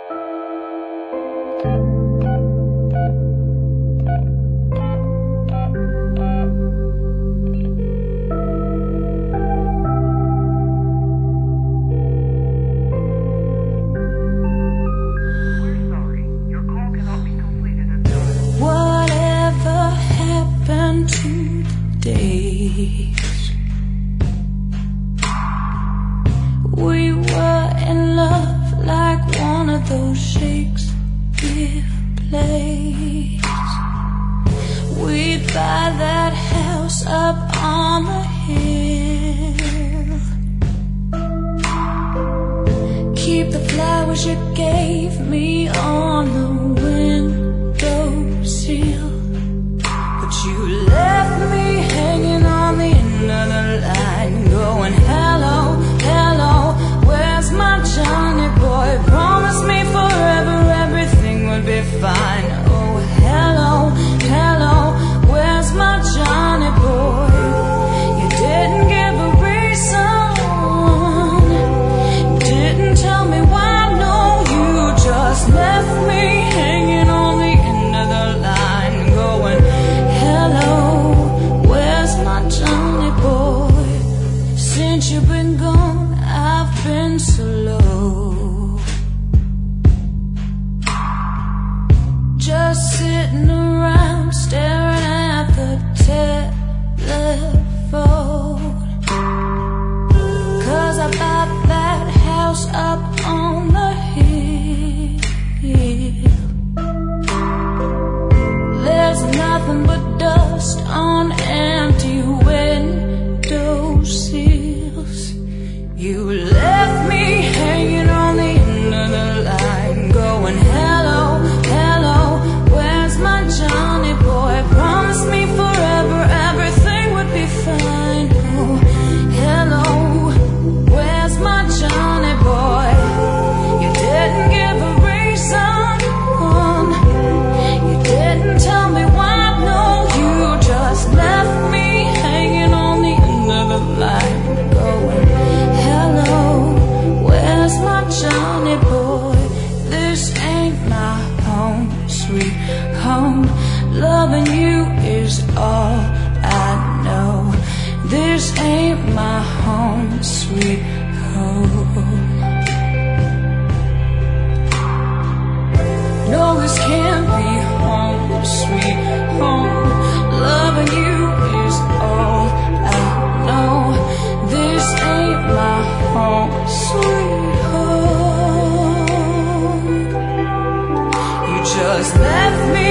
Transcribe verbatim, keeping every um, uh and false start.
We were in love like one of those Shakespeare plays. We'd buy that house up on the hill, keep the flowers you gave me on the windowsill. But you left me hanging on the end of the line, going hello, hello, where's my Johnny boy? Promised me forever everything would be fine. Oh hello, hello, where's my Johnny boy? You didn't give a reason, didn't tell me why, no, you just left me hanging on the end of the line, going hello, where's my Johnny boy? Since you've been gone, I've been so low, just sitting around staring at the telephone. Cause I bought that house up on the hill. There's nothing but dust on empty windowsills. You left me hanging on the end of the line, going hello, hello, where's my Johnny boy? Promised me forever everything would be fine. Oh, hello, where's my Johnny boy? You didn't give a reason, you didn't tell me why, no, you just left me hanging on the end of the line, going hello, where's my Johnny boy? This ain't my home, sweet home. Loving you is all I know. This ain't my home, sweet home. No, this can't be home, sweet home. Loving you is all I know. This ain't my home, sweet home. You just left me